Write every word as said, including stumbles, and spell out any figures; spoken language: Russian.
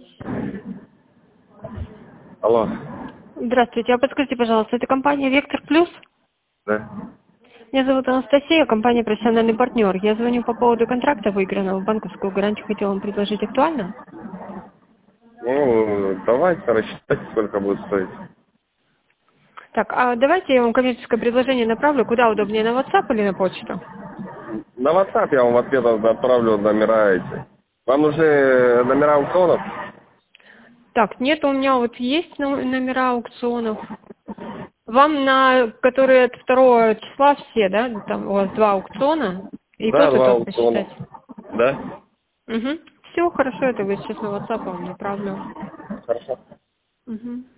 Алло. Здравствуйте, а подскажите, пожалуйста, это компания «Вектор Плюс»? Да. Меня зовут Анастасия, компания «Профессиональный партнер». Я звоню по поводу контракта выигранного, банковскую гарантию хотела вам предложить. Актуально? Ну, давайте рассчитать, сколько будет стоить. Так, а давайте я вам коммерческое предложение направлю. Куда удобнее, на WhatsApp или на почту? На WhatsApp я вам в ответ отправлю номера эти. Вам нужны номера аукционов? Так, нет, у меня вот есть но- номера аукционов. Вам на, которые от второго числа все, да? Там у вас два аукциона, и Да, тот, и два тот аукциона. посчитать. Да? Угу. Все, хорошо, это вы сейчас на WhatsApp вам направлю. Хорошо. Угу.